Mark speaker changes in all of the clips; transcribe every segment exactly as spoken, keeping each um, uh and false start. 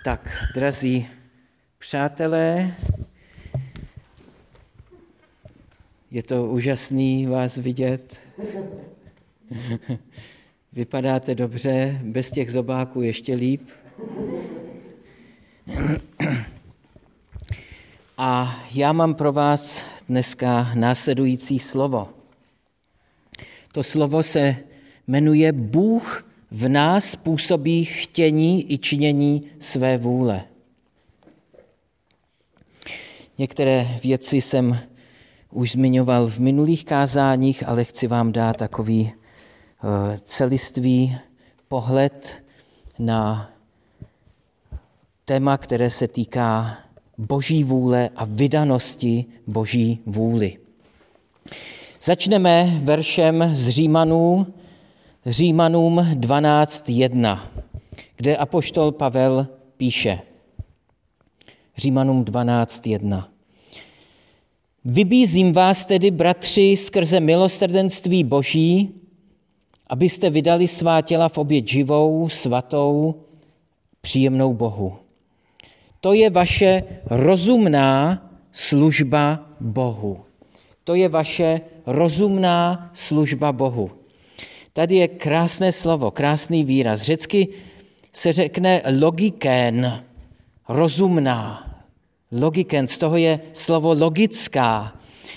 Speaker 1: Tak, drazí přátelé, je to úžasný vás vidět. Vypadáte dobře, bez těch zobáků ještě líp. A já mám pro vás dneska následující slovo. To slovo se jmenuje Bůh v nás působí chtění i činění své vůle. Některé věci jsem už zmiňoval v minulých kázáních, ale chci vám dát takový uh, celistvý pohled na téma, které se týká Boží vůle a vydanosti Boží vůli. Začneme veršem z Římanů, Římanům dvanáct jedna, kde apoštol Pavel píše. Římanům dvanáct jedna. Vybízím vás tedy, bratři, skrze milosrdenství Boží, abyste vydali svá těla v oběť živou, svatou, příjemnou Bohu. To je vaše rozumná služba Bohu. To je vaše rozumná služba Bohu. Tady je krásné slovo, krásný výraz. Řecky se řekne logikén, rozumná. Logikén, z toho je slovo logická.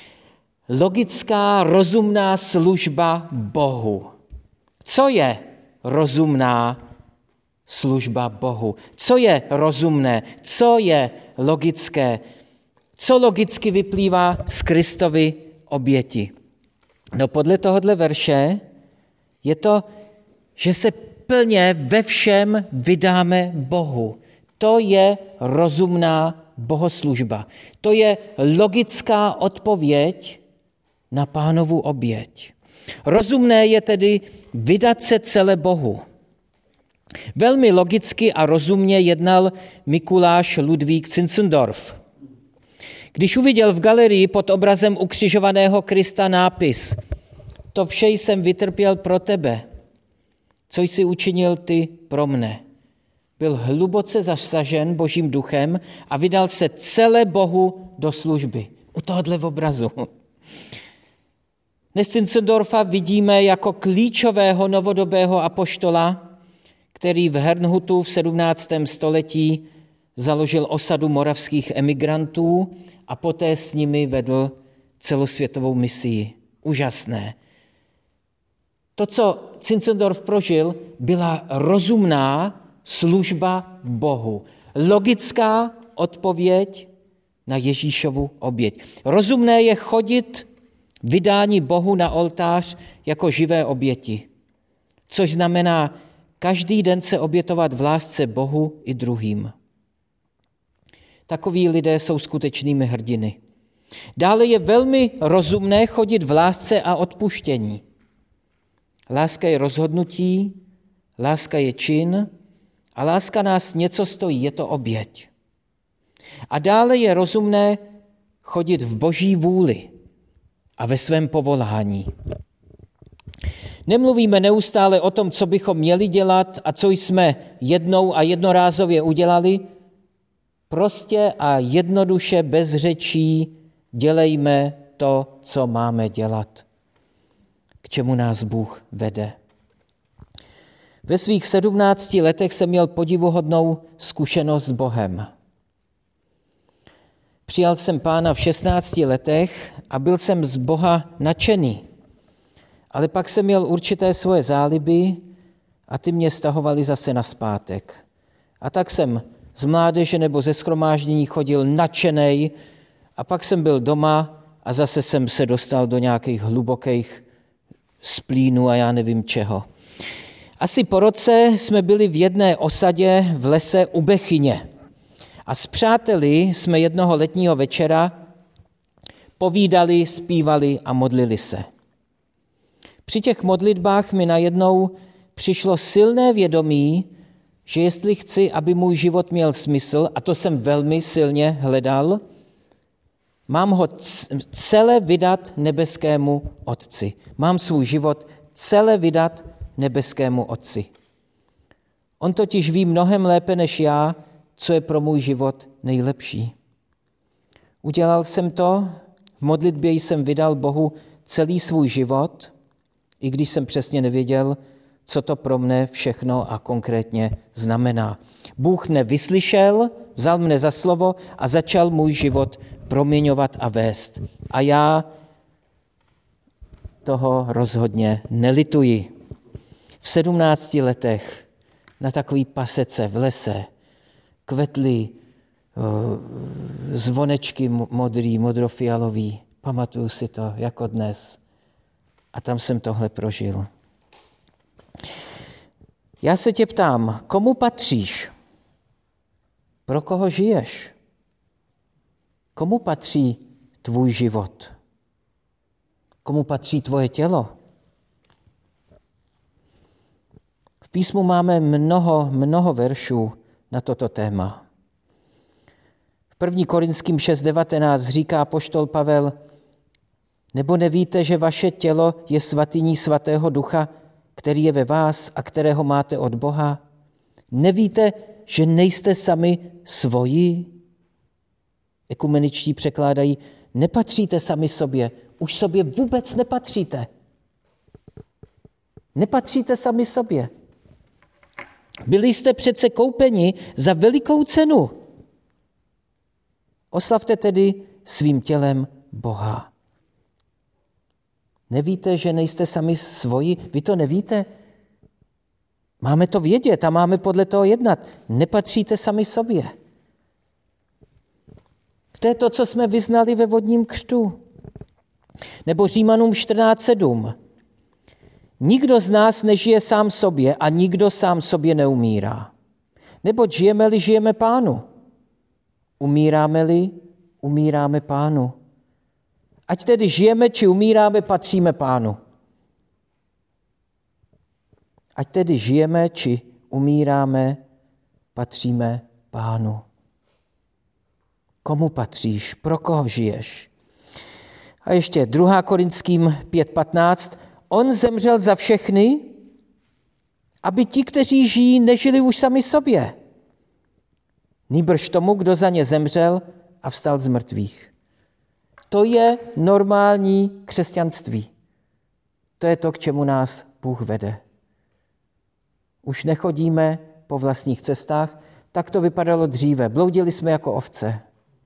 Speaker 1: Logická, rozumná služba Bohu. Co je rozumná služba Bohu? Co je rozumné? Co je logické? Co logicky vyplývá z Kristovy oběti? No podle tohohle verše je to, že se plně ve všem vydáme Bohu. To je rozumná bohoslužba. To je logická odpověď na Pánovu oběť. Rozumné je tedy vydat se celé Bohu. Velmi logicky a rozumně jednal Mikuláš Ludvík Zinzendorf. Když uviděl v galerii pod obrazem ukřižovaného Krista nápis To vše jsem vytrpěl pro tebe, co jsi učinil ty pro mne, byl hluboce zasažen Božím duchem a vydal se celé Bohu do služby. U tohohle obrazu. Dnes Zinzendorfa vidíme jako klíčového novodobého apoštola, který v Herrnhutu v sedmnáctém století založil osadu moravských emigrantů a poté s nimi vedl celosvětovou misii. Úžasné. To, co Zinzendorf prožil, byla rozumná služba Bohu. Logická odpověď na Ježíšovu oběť. Rozumné je chodit vydání Bohu na oltář jako živé oběti, což znamená každý den se obětovat v lásce Bohu i druhým. Takoví lidé jsou skutečnými hrdiny. Dále je velmi rozumné chodit v lásce a odpuštění. Láska je rozhodnutí, láska je čin a láska nás něco stojí, je to oběť. A dále je rozumné chodit v Boží vůli a ve svém povolání. Nemluvíme neustále o tom, co bychom měli dělat a co jsme jednou a jednorázově udělali. Prostě a jednoduše bez řečí dělejme to, co máme dělat, k čemu nás Bůh vede. Ve svých sedmnácti letech jsem měl podivuhodnou zkušenost s Bohem. Přijal jsem Pána v šestnácti letech a byl jsem z Boha nadšený. Ale pak jsem měl určité svoje záliby a ty mě stahovaly zase nazpátek. A tak jsem z mládeže nebo ze shromáždění chodil nadšenej a pak jsem byl doma a zase jsem se dostal do nějakých hlubokých splínů a já nevím čeho. Asi po roce jsme byli v jedné osadě v lese u Bechyně a s přáteli jsme jednoho letního večera povídali, zpívali a modlili se. Při těch modlitbách mi najednou přišlo silné vědomí, že jestli chci, aby můj život měl smysl, a to jsem velmi silně hledal, mám ho celé vydat nebeskému Otci. Mám svůj život celé vydat nebeskému Otci. On totiž ví mnohem lépe než já, co je pro můj život nejlepší. Udělal jsem to, v modlitbě jsem vydal Bohu celý svůj život, i když jsem přesně nevěděl, co to pro mne všechno a konkrétně znamená. Bůh mne vyslyšel, vzal mne za slovo a začal můj život proměňovat a vést. A já toho rozhodně nelituji. V sedmnácti letech na takový pasece v lese kvetly uh, zvonečky modrý, modrofialový. Pamatuju si to jako dnes. A tam jsem tohle prožil. Já se tě ptám, komu patříš? Pro koho žiješ? Komu patří tvůj život? Komu patří tvoje tělo? V písmu máme mnoho, mnoho veršů na toto téma. V první Korinským šest devatenáct říká apoštol Pavel, nebo nevíte, že vaše tělo je svatyní svatého ducha, který je ve vás a kterého máte od Boha? Nevíte, že nejste sami svoji? Ekumeničtí překládají, nepatříte sami sobě, už sobě vůbec nepatříte. Nepatříte sami sobě. Byli jste přece koupeni za velikou cenu. Oslavte tedy svým tělem Boha. Nevíte, že nejste sami svoji? Vy to nevíte? Máme to vědět a máme podle toho jednat. Nepatříte sami sobě. To je to, co jsme vyznali ve vodním křtu. Nebo Římanům čtrnáct sedm. Nikdo z nás nežije sám sobě a nikdo sám sobě neumírá. Neboť žijeme-li, žijeme Pánu. Umíráme-li, umíráme Pánu. Ať tedy žijeme, či umíráme, patříme Pánu. Ať tedy žijeme, či umíráme, patříme Pánu. Komu patříš? Pro koho žiješ? A ještě druhá Korinským pět patnáct. On zemřel za všechny, aby ti, kteří žijí, nežili už sami sobě. Nýbrž tomu, kdo za ně zemřel a vstal z mrtvých. To je normální křesťanství. To je to, k čemu nás Bůh vede. Už nechodíme po vlastních cestách, tak to vypadalo dříve. Bloudili jsme jako ovce.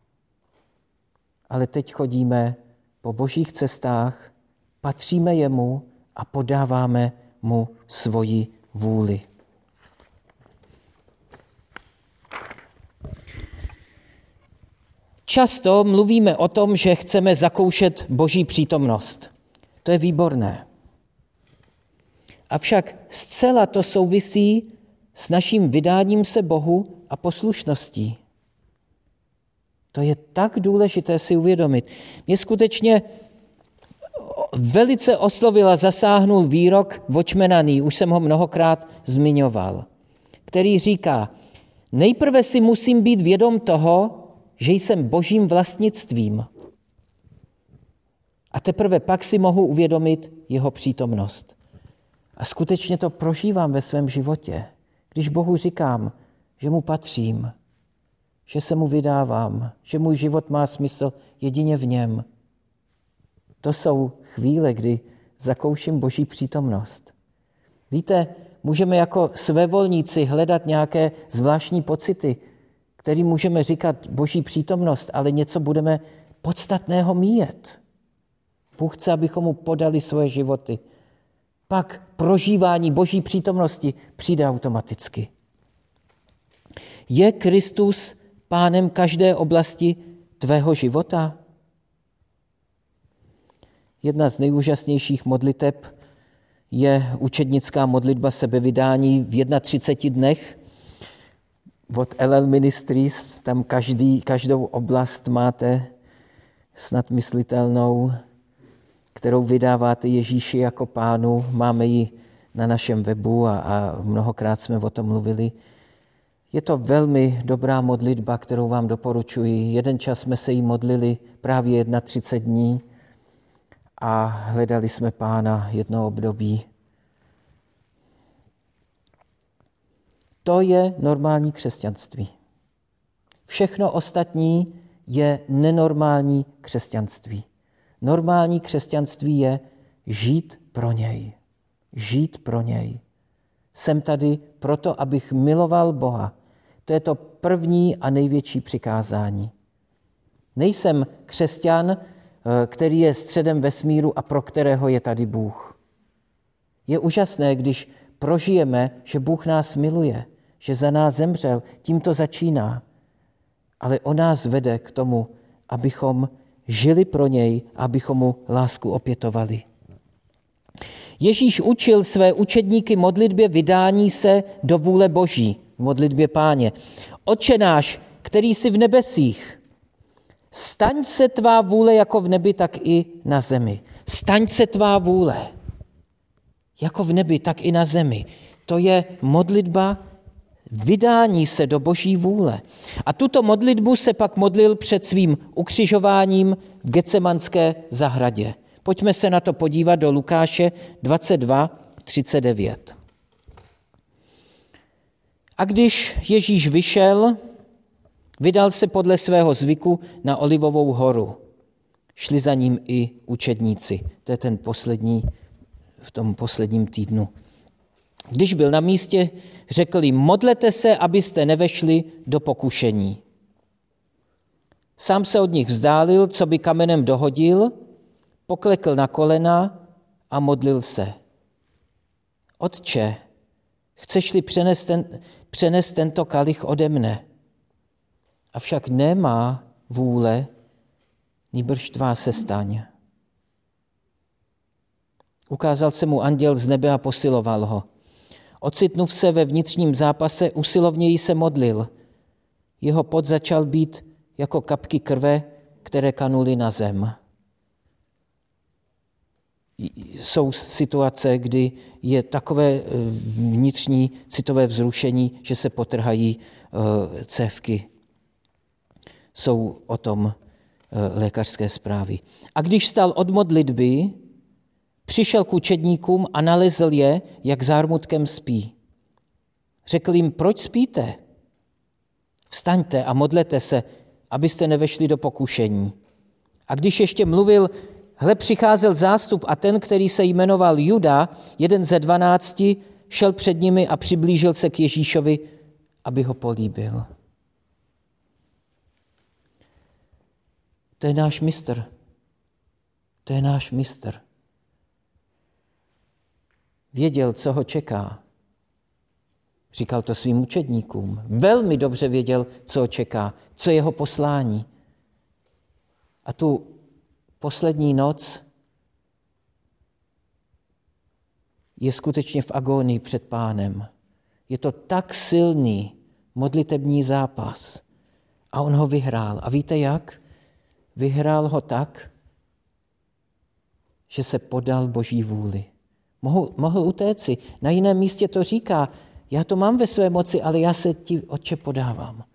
Speaker 1: Ale teď chodíme po božích cestách, patříme jemu a podáváme mu svoji vůli. Často mluvíme o tom, že chceme zakoušet boží přítomnost. To je výborné. Avšak zcela to souvisí s naším vydáním se Bohu a poslušností. To je tak důležité si uvědomit. Mě skutečně velice oslovil a zasáhnul výrok Watchmana Nee, už jsem ho mnohokrát zmiňoval, který říká, nejprve si musím být vědom toho, že jsem božím vlastnictvím. A teprve pak si mohu uvědomit jeho přítomnost. A skutečně to prožívám ve svém životě, když Bohu říkám, že mu patřím, že se mu vydávám, že můj život má smysl jedině v něm. To jsou chvíle, kdy zakouším boží přítomnost. Víte, můžeme jako svévolníci hledat nějaké zvláštní pocity, kterým můžeme říkat boží přítomnost, ale něco budeme podstatného míjet. Bůh chce, abychom mu podali svoje životy. Pak prožívání boží přítomnosti přijde automaticky. Je Kristus pánem každé oblasti tvého života? Jedna z nejúžasnějších modliteb je učednická modlitba sebevydání v třiceti jedna dnech od L L Ministries. Tam každý, každou oblast máte snad myslitelnou, kterou vydáváte Ježíši jako pánu. Máme ji na našem webu a, a mnohokrát jsme o tom mluvili. Je to velmi dobrá modlitba, kterou vám doporučuji. Jeden čas jsme se jí modlili právě třicet jedna dní a hledali jsme pána jedno období. To je normální křesťanství. Všechno ostatní je nenormální křesťanství. Normální křesťanství je žít pro něj. Žít pro něj. Jsem tady proto, abych miloval Boha. To je to první a největší přikázání. Nejsem křesťan, který je středem vesmíru a pro kterého je tady Bůh. Je úžasné, když prožijeme, že Bůh nás miluje, že za nás zemřel, tím to začíná. Ale on nás vede k tomu, abychom žili pro něj, abychom mu lásku opětovali. Ježíš učil své učedníky modlitbě vydání se do vůle Boží, v modlitbě Páně. Otče náš, který jsi v nebesích, staň se tvá vůle jako v nebi, tak i na zemi. Staň se tvá vůle jako v nebi, tak i na zemi. To je modlitba vydání se do Boží vůle. A tuto modlitbu se pak modlil před svým ukřižováním v Getsemanské zahradě. Pojďme se na to podívat do Lukáše dvacet dva třicet devět. A když Ježíš vyšel, vydal se podle svého zvyku na Olivovou horu. Šli za ním i učedníci. To je ten poslední, v tom posledním týdnu. Když byl na místě, řekl jim, modlete se, abyste nevešli do pokušení. Sám se od nich vzdálil, co by kamenem dohodil, poklekl na kolena a modlil se. Otče, chceš-li přenést, ten, přenést tento kalich ode mne? Avšak nemá vůle, nýbrž tvá se staň. Ukázal se mu anděl z nebe a posiloval ho. Ocitnuv se ve vnitřním zápase, usilovněji se modlil. Jeho pot začal být jako kapky krve, které kanuly na zem. Jsou situace, kdy je takové vnitřní citové vzrušení, že se potrhají cévky. Jsou o tom lékařské zprávy. A když vstal od modlitby, přišel k učedníkům a nalezl je, jak zármutkem spí. Řekl jim, proč spíte? Vstaňte a modlete se, abyste nevešli do pokušení. A když ještě mluvil, hle, přicházel zástup a ten, který se jmenoval Juda, jeden ze dvanácti, šel před nimi a přiblížil se k Ježíšovi, aby ho políbil. To je náš mistr. To je náš mistr. Věděl, co ho čeká. Říkal to svým učedníkům. Velmi dobře věděl, co ho čeká, co je jeho poslání. A tu poslední noc je skutečně v agónii před Pánem. Je to tak silný modlitební zápas. A on ho vyhrál. A víte jak? Vyhrál ho tak, že se podal Boží vůli. Mohl, mohl utéci. Na jiném místě to říká, já to mám ve své moci, ale já se ti, Otče, podávám.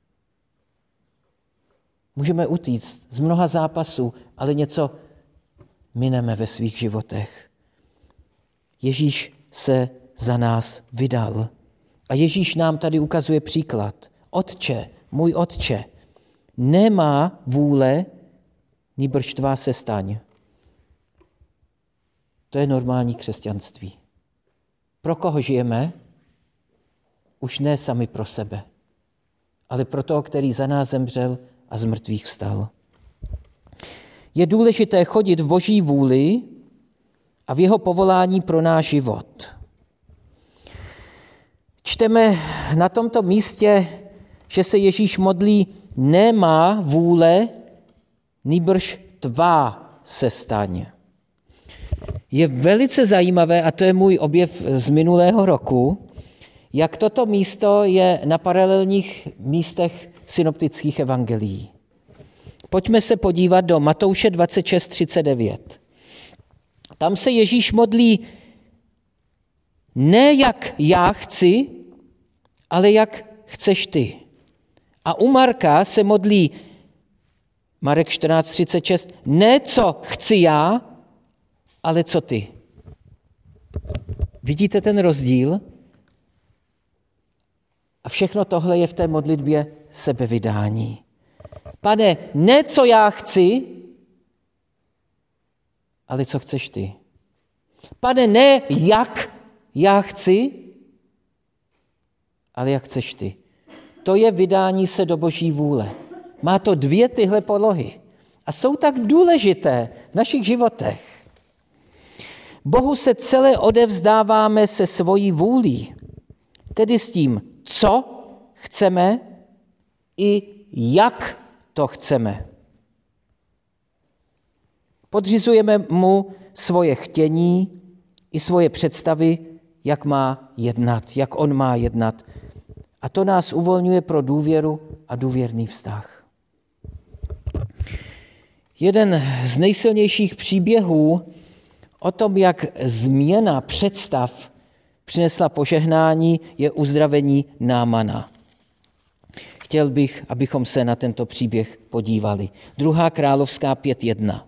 Speaker 1: Můžeme utíct z mnoha zápasů, ale něco mineme ve svých životech. Ježíš se za nás vydal. A Ježíš nám tady ukazuje příklad. Otče, můj Otče, nemá vůle, nýbrž tvá se staň. To je normální křesťanství. Pro koho žijeme? Už ne sami pro sebe, ale pro toho, který za nás zemřel a z mrtvých vstal. Je důležité chodit v Boží vůli a v jeho povolání pro náš život. Čteme na tomto místě, že se Ježíš modlí, nemá vůle, nýbrž tvá se staň. Je velice zajímavé, a to je můj objev z minulého roku, jak toto místo je na paralelních místech synoptických evangelií. Pojďme se podívat do Matouše dvacet šest třicet devět. Tam se Ježíš modlí ne jak já chci, ale jak chceš ty. A u Marka se modlí Marek čtrnáct třicet šest, ne co chci já, ale co ty. Vidíte ten rozdíl? A všechno tohle je v té modlitbě sebevydání. Pane, ne co já chci, ale co chceš ty. Pane, ne jak já chci, ale jak chceš ty. To je vydání se do Boží vůle. Má to dvě tyhle polohy a jsou tak důležité v našich životech. Bohu se celé odevzdáváme se svojí vůlí, tedy s tím, co chceme i jak to chceme. Podřizujeme mu svoje chtění i svoje představy, jak má jednat, jak on má jednat. A to nás uvolňuje pro důvěru a důvěrný vztah. Jeden z nejsilnějších příběhů o tom, jak změna představ přinesla požehnání, je uzdravení Námana. Chtěl bych, abychom se na tento příběh podívali. Druhá královská pět jedna.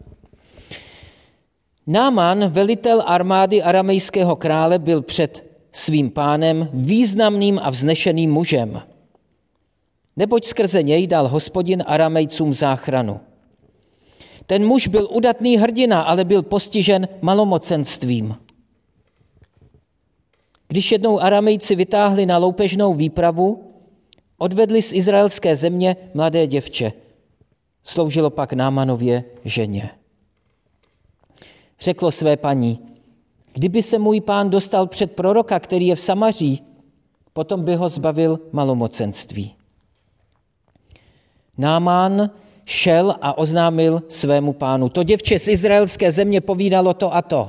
Speaker 1: Náman, velitel armády aramejského krále, byl před svým pánem významným a vznešeným mužem. Neboť skrze něj dal Hospodin Aramejcům záchranu. Ten muž byl udatný hrdina, ale byl postižen malomocenstvím. Když jednou Aramejci vytáhli na loupežnou výpravu, odvedli z izraelské země mladé děvče. Sloužilo pak Námanově ženě. Řeklo své paní, kdyby se můj pán dostal před proroka, který je v Samaří, potom by ho zbavil malomocenství. Náman šel a oznámil svému pánu, to děvče z izraelské země povídalo to a to.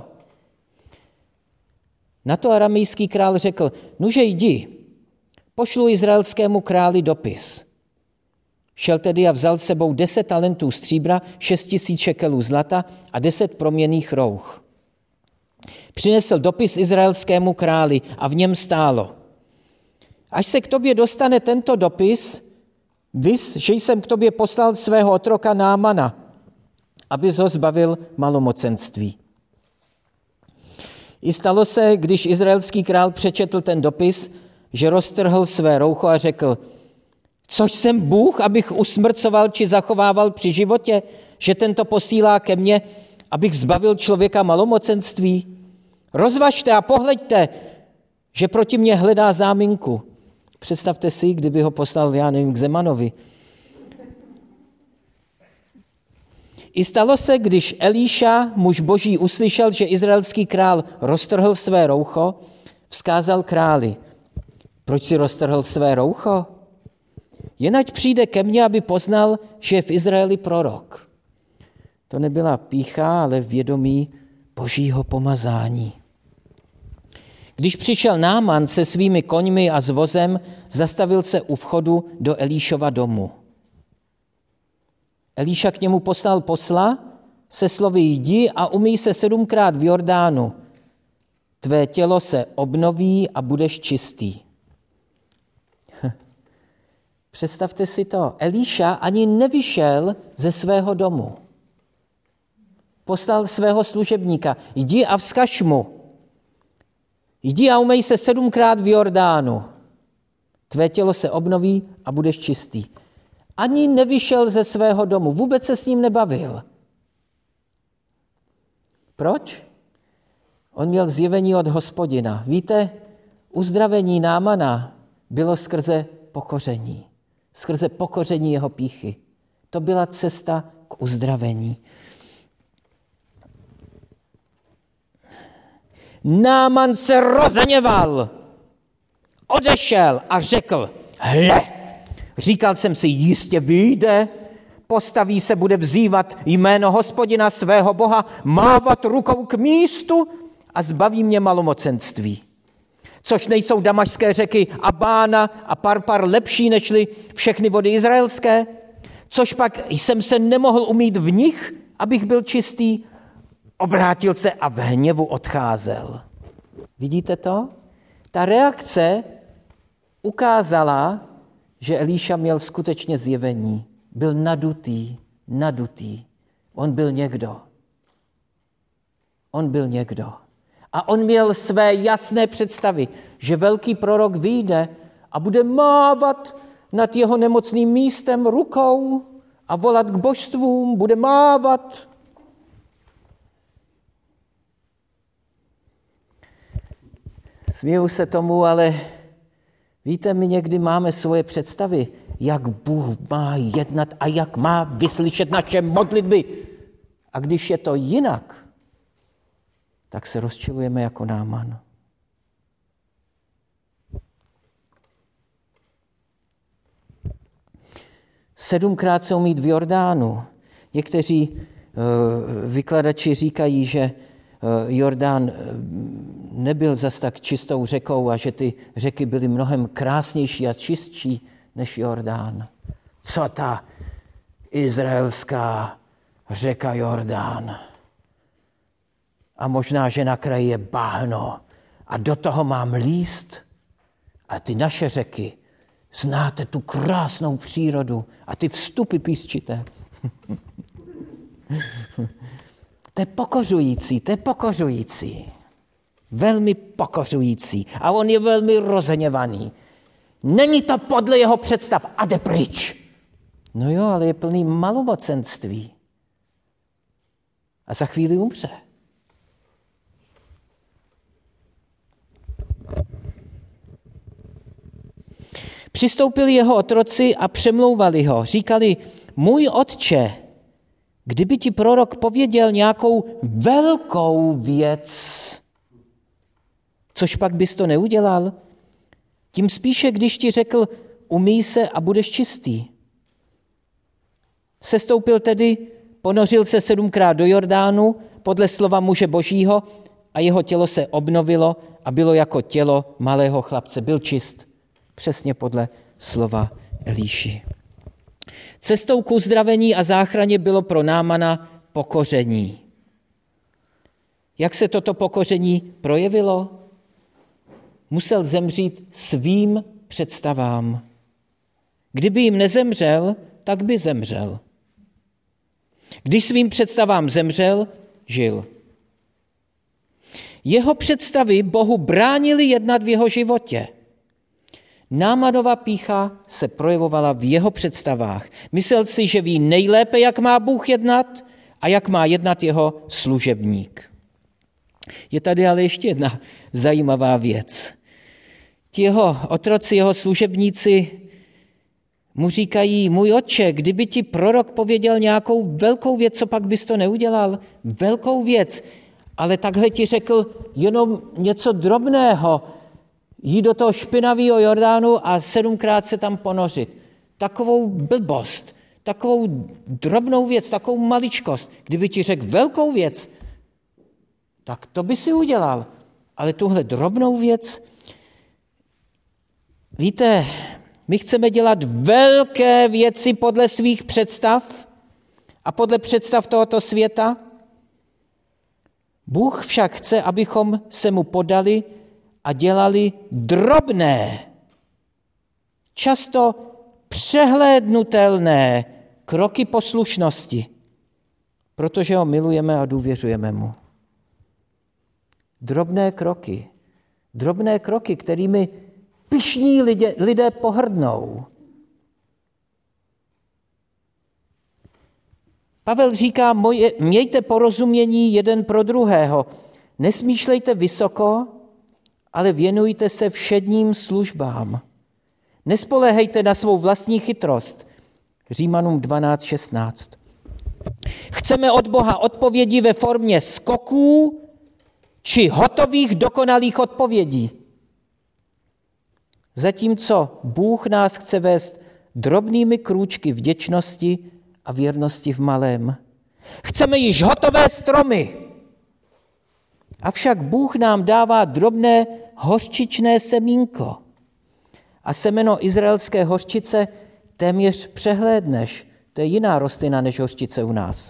Speaker 1: Na to aramejský král řekl, nuže jdi, pošlu izraelskému králi dopis. Šel tedy a vzal sebou deset talentů stříbra, šest tisíc šekelů zlata a deset proměnných rouch. Přinesl dopis izraelskému králi a v něm stálo. Až se k tobě dostane tento dopis, vys, že jsem k tobě poslal svého otroka Námana, abys ho zbavil malomocenství. I stalo se, když izraelský král přečetl ten dopis, že roztrhl své roucho a řekl, což jsem Bůh, abych usmrcoval či zachovával při životě, že tento posílá ke mně, abych zbavil člověka malomocenství. Rozvažte a pohleďte, že proti mně hledá záminku. Představte si, kdyby ho poslal, já nevím, k Zemanovi. I stalo se, když Elíša, muž boží, uslyšel, že izraelský král roztrhl své roucho, vzkázal králi, proč si roztrhl své roucho? Jen ať přijde ke mně, aby poznal, že je v Izraeli prorok. To nebyla pýcha, ale vědomí božího pomazání. Když přišel Náman se svými koňmi a s vozem, zastavil se u vchodu do Elíšova domu. Elíša k němu poslal posla se slovy jdi a umyj se sedmkrát v Jordánu. Tvé tělo se obnoví a budeš čistý. Představte si to, Elíša ani nevyšel ze svého domu. Poslal svého služebníka, jdi a vzkaž mu. Jdi a umej se sedmkrát v Jordánu. Tvé tělo se obnoví a budeš čistý. Ani nevyšel ze svého domu, vůbec se s ním nebavil. Proč? On měl zjevení od Hospodina. Víte, uzdravení Námana bylo skrze pokoření. Skrze pokoření jeho pýchy. To byla cesta k uzdravení. Náman se rozhněval, odešel a řekl, hle, říkal jsem si, jistě vyjde, postaví se, bude vzývat jméno Hospodina svého Boha, mávat rukou k místu a zbaví mě malomocenství. Což nejsou damašské řeky Abána a Parpar lepší nežli všechny vody izraelské? Což pak jsem se nemohl umýt v nich, abych byl čistý? Obrátil se a v hněvu odcházel. Vidíte to? Ta reakce ukázala, že Elíša měl skutečně zjevení. Byl nadutý, nadutý. On byl někdo. On byl někdo. A on měl své jasné představy, že velký prorok vyjde a bude mávat nad jeho nemocným místem rukou a volat k božstvům, bude mávat. Směju se tomu, ale víte, my někdy máme svoje představy, jak Bůh má jednat a jak má vyslyšet naše modlitby. A když je to jinak, tak se rozčilujeme jako Náman. Sedmkrát se umít v Jordánu. Někteří uh, vykladači říkají, že uh, Jordán nebyl zas tak čistou řekou a že ty řeky byly mnohem krásnější a čistší než Jordán. Co ta izraelská řeka Jordán? A možná, že na kraji je bahno a do toho mám líst. A ty naše řeky, znáte tu krásnou přírodu a ty vstupy písčité. To je pokořující, to je pokořující. Velmi pokořující. A on je velmi rozhněvaný. Není to podle jeho představ a jde pryč. No jo, ale je plný malomocenství. A za chvíli umře. Přistoupili jeho otroci a přemlouvali ho. Říkali, můj otče, kdyby ti prorok pověděl nějakou velkou věc, což pak bys to neudělal, tím spíše, když ti řekl, umyj se a budeš čistý. Sestoupil tedy, ponořil se sedmkrát do Jordánu podle slova muže božího a jeho tělo se obnovilo a bylo jako tělo malého chlapce. Byl čist. Přesně podle slova Elíši. Cestou k uzdravení a záchraně bylo pro Námana pokoření. Jak se toto pokoření projevilo? Musel zemřít svým představám. Kdyby jim nezemřel, tak by zemřel. Když svým představám zemřel, žil. Jeho představy Bohu bránily jednat v jeho životě. Námanova pýcha se projevovala v jeho představách. Myslel si, že ví nejlépe, jak má Bůh jednat a jak má jednat jeho služebník. Je tady ale ještě jedna zajímavá věc. Ti jeho otroci, jeho služebníci mu říkají, můj otče, kdyby ti prorok pověděl nějakou velkou věc, co pak bys to neudělal? Velkou věc, ale takhle ti řekl jenom něco drobného, jít do toho špinavého Jordánu a sedmkrát se tam ponořit. Takovou blbost, takovou drobnou věc, takovou maličkost. Kdyby ti řekl velkou věc, tak to by si udělal. Ale tuhle drobnou věc, víte, my chceme dělat velké věci podle svých představ a podle představ tohoto světa. Bůh však chce, abychom se mu podali a dělali drobné, často přehlédnutelné kroky poslušnosti, protože ho milujeme a důvěřujeme mu. Drobné kroky, drobné kroky, kterými pyšní lidé, lidé pohrdnou. Pavel říká, moje, mějte porozumění jeden pro druhého. Nesmýšlejte vysoko, ale věnujte se všedním službám. Nespoléhejte na svou vlastní chytrost. Římanům dvanáct šestnáct. Chceme od Boha odpovědi ve formě skoků či hotových dokonalých odpovědí. Zatímco Bůh nás chce vést drobnými krůčky vděčnosti a věrnosti v malém. Chceme již hotové stromy. Avšak Bůh nám dává drobné hořčičné semínko. A semeno izraelské hořčice téměř přehlédneš. To je jiná rostlina než hořčice u nás.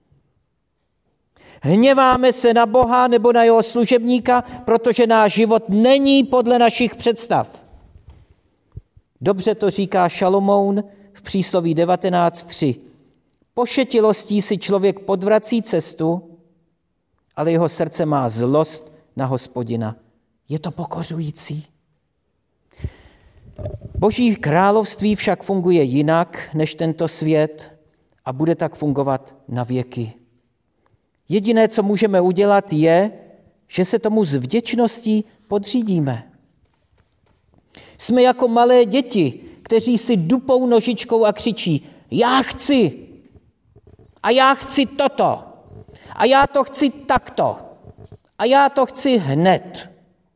Speaker 1: Hněváme se na Boha nebo na jeho služebníka, protože náš život není podle našich představ. Dobře to říká Šalomoun v přísloví devatenáct tři. Pošetilostí si člověk podvrací cestu, ale jeho srdce má zlost na Hospodina. Je to pokořující. Boží království však funguje jinak než tento svět a bude tak fungovat na věky. Jediné, co můžeme udělat, je, že se tomu s vděčností podřídíme. Jsme jako malé děti, kteří si dupou nožičkou a křičí: já chci! A já chci toto! A já to chci takto! A já to chci hned!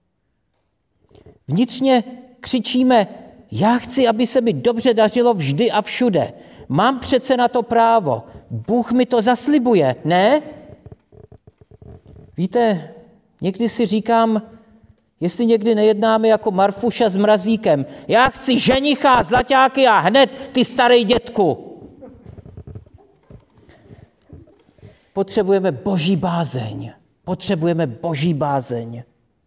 Speaker 1: Vnitřně křičíme: já chci, aby se mi dobře dařilo vždy a všude. Mám přece na to právo. Bůh mi to zaslibuje, ne? Víte, někdy si říkám, jestli někdy nejednáme jako Marfuša s Mrazíkem. Já chci ženicha, zlaťáky a hned, ty starý dětku. Potřebujeme boží bázeň. Potřebujeme boží bázeň.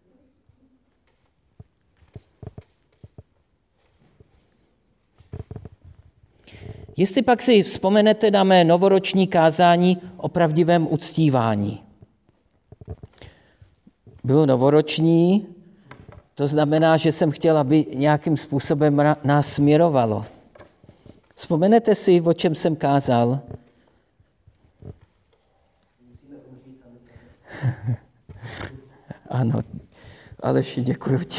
Speaker 1: Jestli pak si vzpomenete na mé novoroční kázání o pravdivém uctívání. Bylo novoroční, to znamená, že jsem chtěl, aby nějakým způsobem nás směrovalo. Vzpomenete si, o čem jsem kázal? Ano, Aleši, děkuji ti.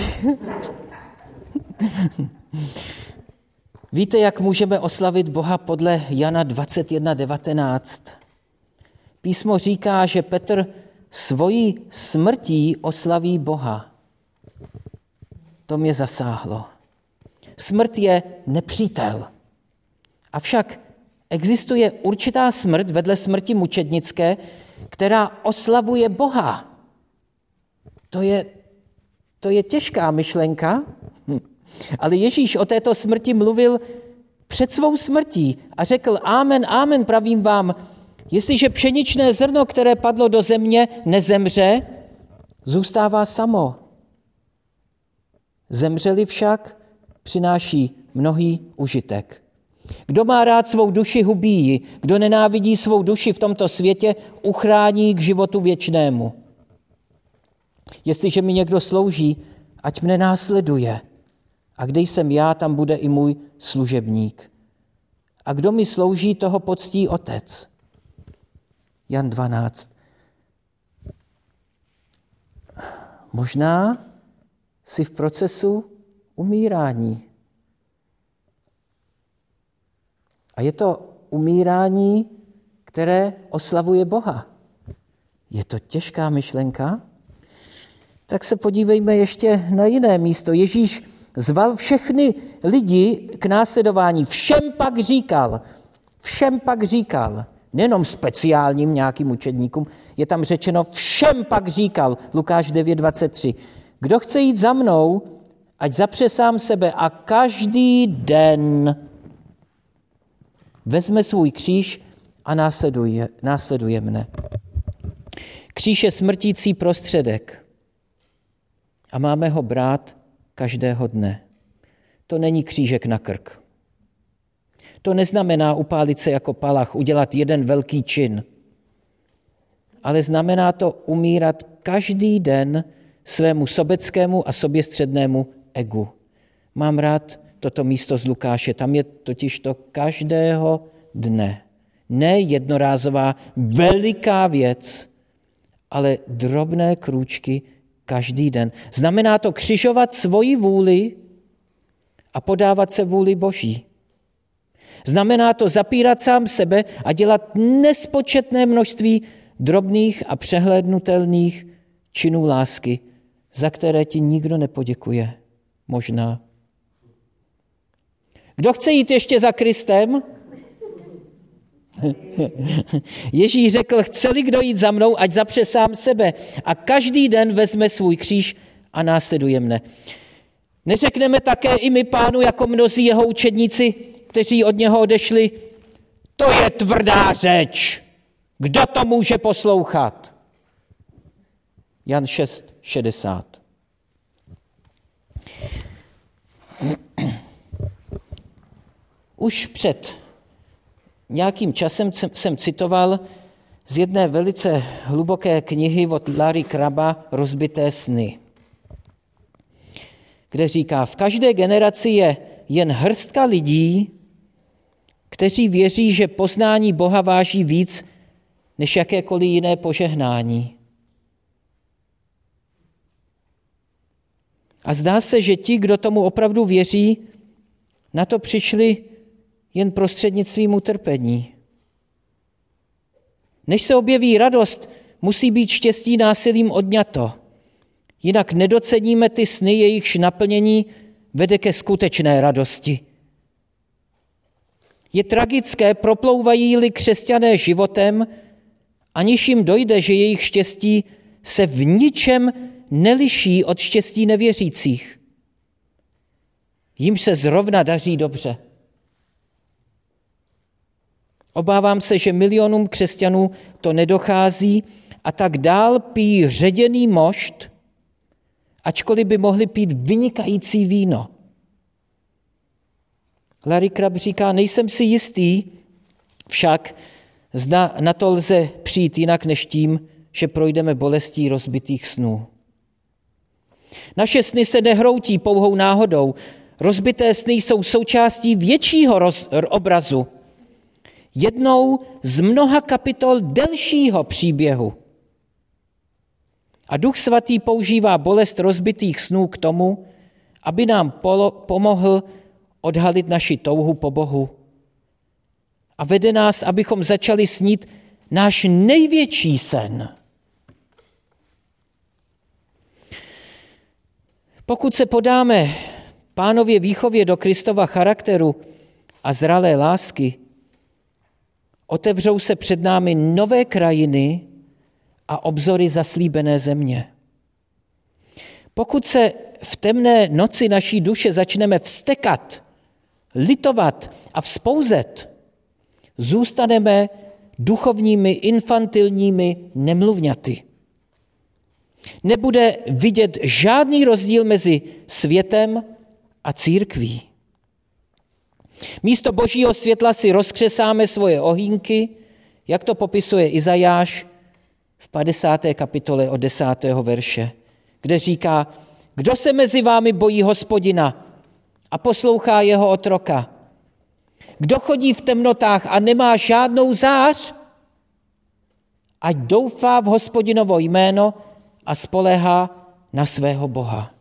Speaker 1: Víte, jak můžeme oslavit Boha podle Jana dvacet jedna devatenáct? Písmo říká, že Petr svojí smrtí oslaví Boha. To mě zasáhlo. Smrt je nepřítel. Avšak existuje určitá smrt vedle smrti mučednické, která oslavuje Boha. To je, to je těžká myšlenka, hm. Ale Ježíš o této smrti mluvil před svou smrtí a řekl: Amen, amen, pravím vám, jestliže pšeničné zrno, které padlo do země, nezemře, zůstává samo. Zemřeli však, přináší mnohý užitek. Kdo má rád svou duši, hubí ji. Kdo nenávidí svou duši v tomto světě, uchrání k životu věčnému. Jestliže mi někdo slouží, ať mne následuje. A kde jsem já, tam bude i můj služebník. A kdo mi slouží, toho poctí Otec. Jan dvanáct. Možná jsi v procesu umírání. A je to umírání, které oslavuje Boha. Je to těžká myšlenka? Tak se podívejme ještě na jiné místo. Ježíš zval všechny lidi k následování. Všem pak říkal, všem pak říkal, nejenom speciálním nějakým učedníkům, je tam řečeno, všem pak říkal, Lukáš devět dvacet tři. Kdo chce jít za mnou, ať zapře sám sebe a každý den vezme svůj kříž a následuje, následuje mne. Kříž je smrtící prostředek a máme ho brát každého dne. To není křížek na krk. To neznamená upálit se jako palach, udělat jeden velký čin. Ale znamená to umírat každý den svému sobeckému a soběstřednému egu. Mám rád toto místo z Lukáše, tam je totiž to každého dne. Ne jednorázová veliká věc, ale drobné krůčky každý den. Znamená to křižovat svoji vůli a podávat se vůli Boží. Znamená to zapírat sám sebe a dělat nespočetné množství drobných a přehlédnutelných činů lásky, za které ti nikdo nepoděkuje. Možná. Kdo chce jít ještě za Kristem? Ježíš řekl, chce-li kdo jít za mnou, ať zapře sám sebe a každý den vezme svůj kříž a následuje mne. Neřekneme také i my Pánu, jako mnozí jeho učedníci, kteří od něho odešli, to je tvrdá řeč, kdo to může poslouchat? Jan šest šedesát. Už před nějakým časem jsem citoval z jedné velice hluboké knihy od Larry Kraba Rozbité sny. kde říká, v každé generaci je jen hrstka lidí, kteří věří, že poznání Boha váží víc než jakékoliv jiné požehnání. A zdá se, že ti, kdo tomu opravdu věří, na to přišli jen prostřednictvím utrpení. Než se objeví radost, musí být štěstí násilím odňato. Jinak nedoceníme ty sny, jejichž naplnění vede ke skutečné radosti. Je tragické, proplouvají-li křesťané životem, aniž jim dojde, že jejich štěstí se v ničem neliší od štěstí nevěřících. Jimž se zrovna daří dobře. Obávám se, že milionům křesťanů to nedochází a tak dál pijí ředěný mošt, ačkoliv by mohli pít vynikající víno. Larry Crabb říká, nejsem si jistý, však zda na to lze přijít jinak než tím, že projdeme bolestí rozbitých snů. Naše sny se nehroutí pouhou náhodou. Rozbité sny jsou součástí většího roz, obrazu. Jednou z mnoha kapitol delšího příběhu. A Duch Svatý používá bolest rozbitých snů k tomu, aby nám polo, pomohl odhalit naši touhu po Bohu. A vede nás, abychom začali snít náš největší sen. Pokud se podáme Pánově výchově do Kristova charakteru a zralé lásky, otevřou se před námi nové krajiny a obzory zaslíbené země. Pokud se v temné noci naší duše začneme vztekat, litovat a vzpouzet, zůstaneme duchovními, infantilními nemluvňaty. Nebude vidět žádný rozdíl mezi světem a církví. Místo božího světla si rozkřesáme svoje ohýnky, jak to popisuje Izajáš v padesáté kapitole od desátého verše, kde říká, kdo se mezi vámi bojí Hospodina a poslouchá jeho otroka? Kdo chodí v temnotách a nemá žádnou zář? Ať doufá v Hospodinovo jméno a spoléhá na svého Boha.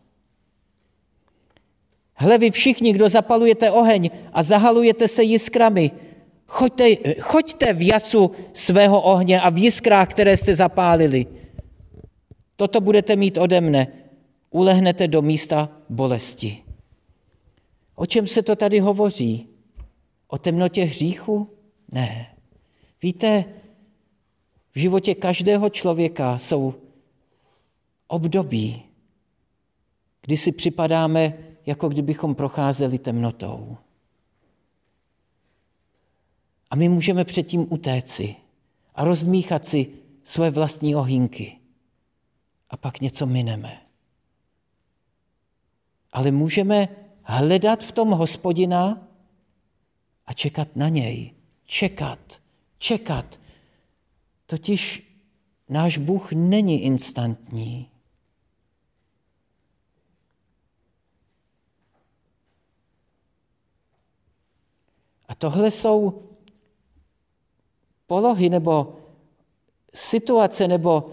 Speaker 1: Hle, vy všichni, kdo zapalujete oheň a zahalujete se jiskrami, choďte, choďte v jasu svého ohně a v jiskrách, které jste zapálili. Toto budete mít ode mne. Ulehnete do místa bolesti. O čem se to tady hovoří? O temnotě hříchu? Ne. Víte, v životě každého člověka jsou období, kdy si připadáme, jako kdybychom procházeli temnotou. A my můžeme předtím utéci a rozdmíchat si své vlastní ohýnky. A pak něco mineme. Ale můžeme hledat v tom Hospodina a čekat na něj. Čekat, čekat. Totiž náš Bůh není instantní. A tohle jsou polohy nebo situace nebo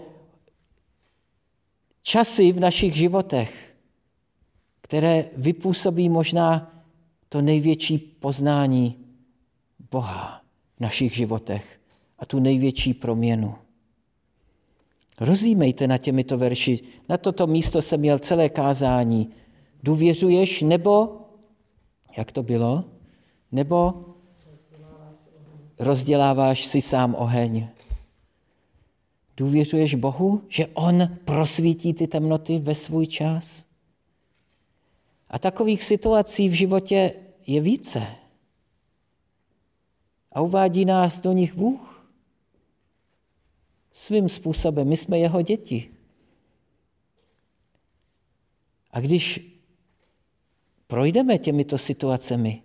Speaker 1: časy v našich životech, které vypůsobí možná to největší poznání Boha v našich životech a tu největší proměnu. Rozjímejte na těmito verši. Na toto místo jsem měl celé kázání. Důvěřuješ nebo, jak to bylo, nebo rozděláváš si sám oheň. Důvěřuješ Bohu, že on prosvítí ty temnoty ve svůj čas? A takových situací v životě je více. A uvádí nás do nich Bůh. Svým způsobem, my jsme jeho děti. A když projdeme těmito situacemi,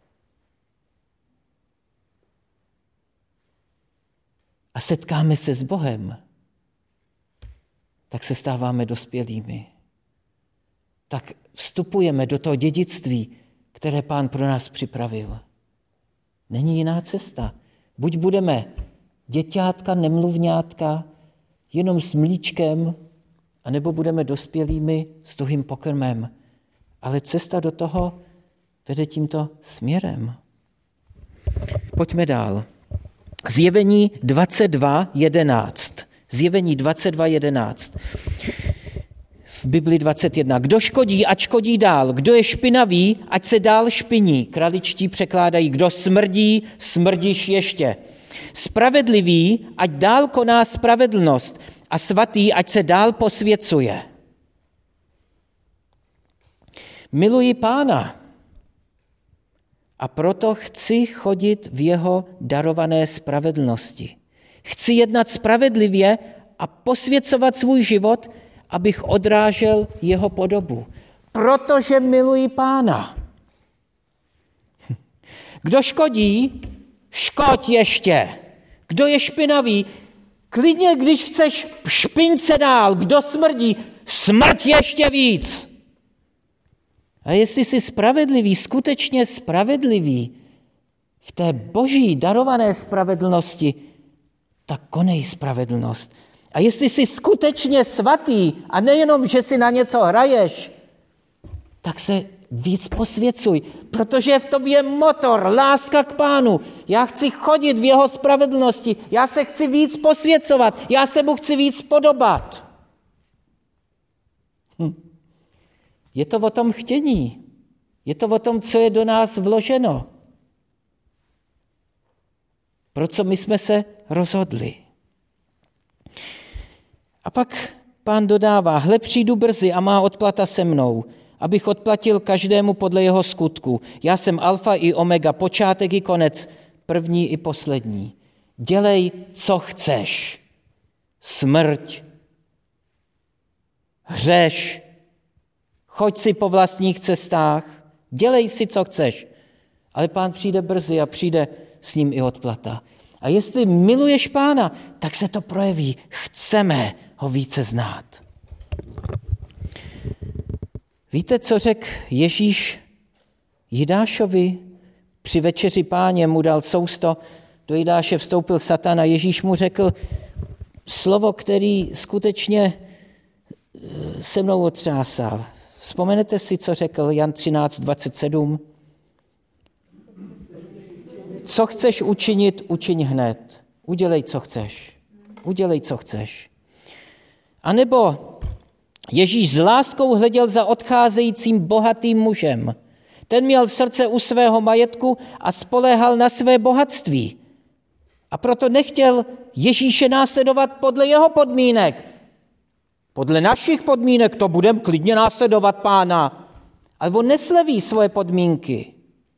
Speaker 1: a setkáme se s Bohem, tak se stáváme dospělými. tak vstupujeme do toho dědictví, které Pán pro nás připravil. Není jiná cesta. Buď budeme děťátka, nemluvňátka, jenom s mlíčkem, anebo budeme dospělými s tuhým pokrmem. Ale cesta do toho vede tímto směrem. Pojďme dál. Zjevení dvacet dva jedenáct. Zjevení dvacet dva jedenáct. V Bibli dvacet jedna. Kdo škodí, ať škodí dál. Kdo je špinavý, ať se dál špiní. Kraličtí překládají. Kdo smrdí, smrdíš ještě. Spravedlivý, ať dál koná spravedlnost. A svatý, ať se dál posvěcuje. Miluji Pána a proto chci chodit v jeho darované spravedlnosti. Chci jednat spravedlivě a posvěcovat svůj život, abych odrážel jeho podobu. Protože miluji Pána. Kdo škodí, škoď ještě. Kdo je špinavý, klidně, když chceš, špiň se dál. Kdo smrdí, smrť ještě víc. A jestli jsi spravedlivý, skutečně spravedlivý v té boží darované spravedlnosti, tak konej spravedlnost. A jestli jsi skutečně svatý a nejenom, že si na něco hraješ, tak se víc posvěcuj, protože je v tobě motor, láska k Pánu. Já chci chodit v jeho spravedlnosti, já se chci víc posvěcovat, já se mu chci víc podobat. Hm. Je to o tom chtění. Je to o tom, co je do nás vloženo. Pro co my jsme se rozhodli. A pak Pán dodává, hle, přijdu brzy a má odplata se mnou, abych odplatil každému podle jeho skutku. Já jsem alfa i omega, počátek i konec, první i poslední. Dělej, co chceš. Smrť, hřeš, choď si po vlastních cestách, dělej si, co chceš. Ale Pán přijde brzy a přijde s ním i odplata. A jestli miluješ Pána, tak se to projeví. Chceme ho více znát. Víte, co řekl Ježíš Jidášovi? Při večeři Páně mu dal sousto, do Jidáše vstoupil Satan a Ježíš mu řekl slovo, který skutečně se mnou otřásá. Vzpomenete si, co řekl Jan třináct dvacet sedm? Co chceš učinit, učiň hned. Udělej, co chceš. Udělej, co chceš. A nebo Ježíš s láskou hleděl za odcházejícím bohatým mužem. Ten měl srdce u svého majetku a spoléhal na své bohatství. A proto nechtěl Ježíše následovat podle jeho podmínek. Podle našich podmínek to budeme klidně následovat Pána. Ale on nesleví svoje podmínky.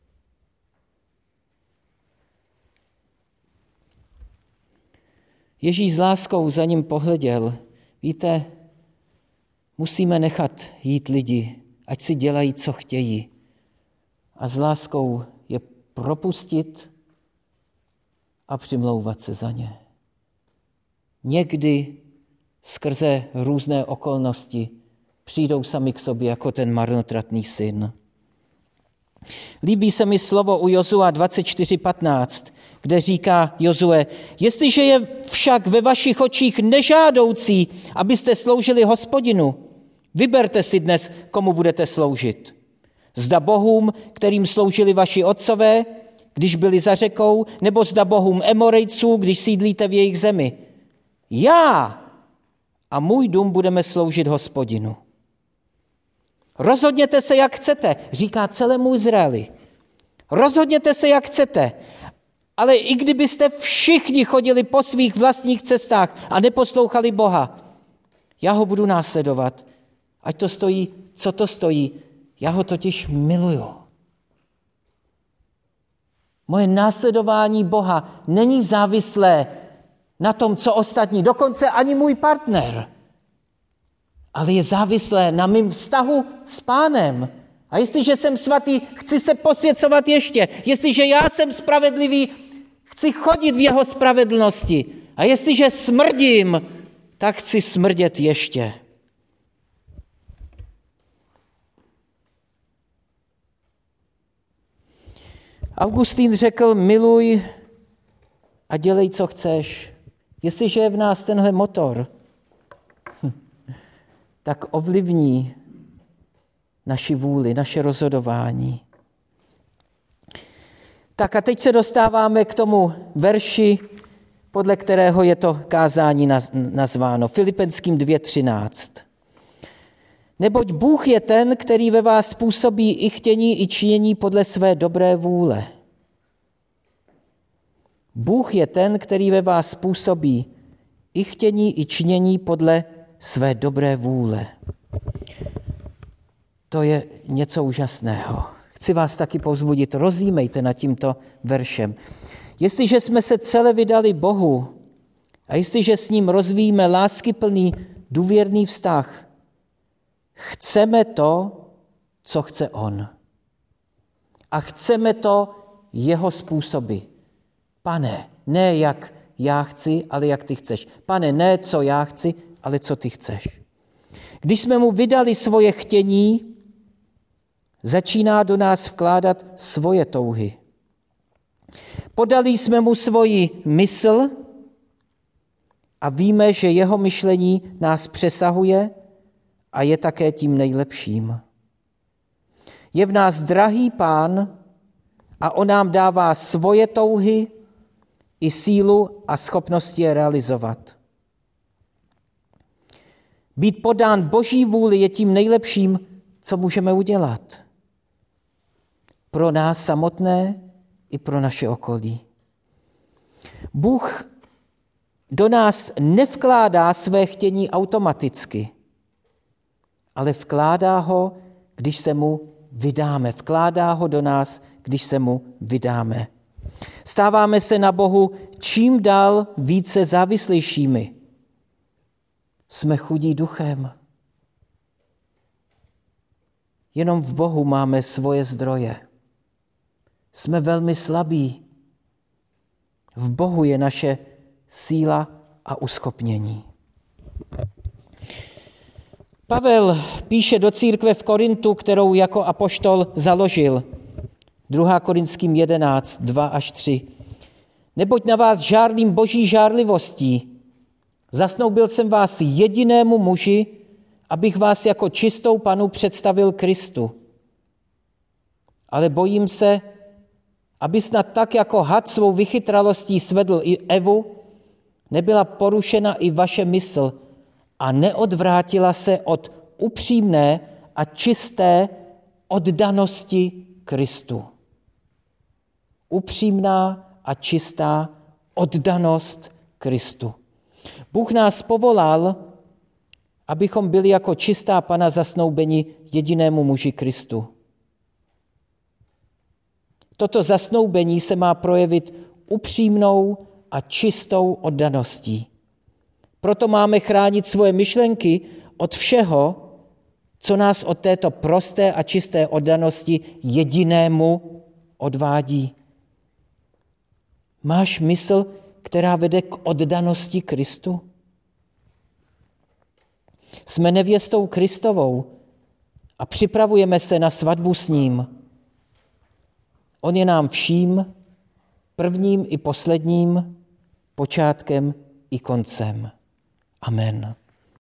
Speaker 1: Ježíš s láskou za ním pohleděl. Víte, musíme nechat jít lidi, ať si dělají, co chtějí. A s láskou je propustit a přimlouvat se za ně. Někdy skrze různé okolnosti přijdou sami k sobě jako ten marnotratný syn. Líbí se mi slovo u Jozua dvacet čtyři patnáct, kde říká Jozue, jestliže je však ve vašich očích nežádoucí, abyste sloužili Hospodinu, vyberte si dnes, komu budete sloužit. Zda bohům, kterým sloužili vaši otcové, když byli za řekou, nebo zda bohům Emorejců, když sídlíte v jejich zemi. Já a můj dům budeme sloužit Hospodinu. Rozhodněte se, jak chcete, říká celému Izraeli. Rozhodněte se, jak chcete, ale i kdybyste všichni chodili po svých vlastních cestách a neposlouchali Boha, já ho budu následovat, ať to stojí, co to stojí, já ho totiž miluju. Moje následování Boha není závislé na tom, co ostatní, dokonce ani můj partner, ale je závislé na mém vztahu s Pánem. A jestliže jsem svatý, chci se posvěcovat ještě. Jestliže já jsem spravedlivý, chci chodit v jeho spravedlnosti. A jestliže smrdím, tak chci smrdět ještě. Augustín řekl, miluj a dělej, co chceš. Jestliže je v nás tenhle motor, tak ovlivní naši vůli, naše rozhodování. Tak a teď se dostáváme k tomu verši, podle kterého je to kázání nazváno. Filipenským dvě třináct. Neboť Bůh je ten, který ve vás působí i chtění, i činění podle své dobré vůle. Bůh je ten, který ve vás působí i chtění, i činění podle své dobré vůle. To je něco úžasného. Chci vás taky povzbudit, rozjímejte nad tímto veršem. Jestliže jsme se celé vydali Bohu a jestliže s ním rozvíjíme láskyplný, důvěrný vztah, chceme to, co chce on. A chceme to jeho způsoby. Pane, ne jak já chci, ale jak ty chceš. Pane, ne co já chci, ale co ty chceš. Když jsme mu vydali svoje chtění, začíná do nás vkládat svoje touhy. Podali jsme mu svoji mysl a víme, že jeho myšlení nás přesahuje a je také tím nejlepším. Je v nás drahý Pán a on nám dává svoje touhy i sílu a schopnosti je realizovat. Být podán Boží vůli je tím nejlepším, co můžeme udělat. Pro nás samotné i pro naše okolí. Bůh do nás nevkládá své chtění automaticky, ale vkládá ho, když se mu vydáme. Vkládá ho do nás, když se mu vydáme. Stáváme se na Bohu čím dál více závislejšími. Jsme chudí duchem. Jenom v Bohu máme svoje zdroje. Jsme velmi slabí. V Bohu je naše síla a uschopnění. Pavel píše do církve v Korintu, kterou jako apoštol založil. druhá Korinským jedenáct, dva až tři. Neboť na vás žárlím Boží žárlivostí. Zasnoubil jsem vás jedinému muži, abych vás jako čistou panu představil Kristu. Ale bojím se, aby snad tak jako had svou vychytralostí svedl i Evu, nebyla porušena i vaše mysl a neodvrátila se od upřímné a čisté oddanosti Kristu. Upřímná a čistá oddanost Kristu. Bůh nás povolal, abychom byli jako čistá pana zasnoubeni jedinému muži Kristu. Toto zasnoubení se má projevit upřímnou a čistou oddaností. Proto máme chránit svoje myšlenky od všeho, co nás od této prosté a čisté oddanosti jedinému odvádí. Máš mysl, která vede k oddanosti Kristu? Jsme nevěstou Kristovou a připravujeme se na svatbu s ním. On je nám vším, prvním i posledním, počátkem i koncem. Amen.